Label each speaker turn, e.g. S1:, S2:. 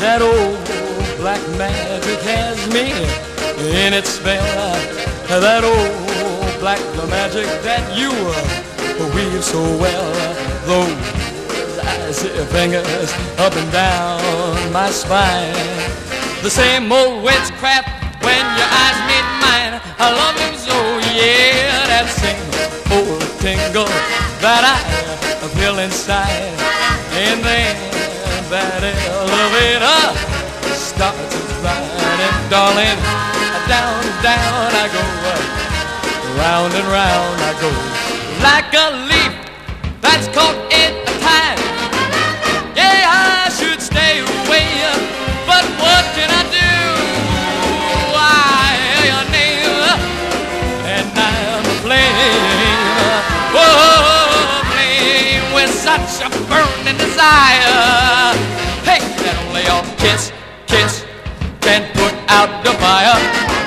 S1: That old black magic has me in its spell. That old black magic that you weave so well. Those icy fingers up and down my spine. The same old witchcraft when your eyes meet mine. I love him so, yeah. That same old tingle that I feel inside. And then that elevator starts its ride. And darling, down, down I go, round and round I go, like a leaf that's caught in a tide. Yeah, I should stay away, but what can I do? I hear your name, and I'm a flame. Oh, flame with such a burning desire. Hey, that only your kiss, kiss can put out the fire.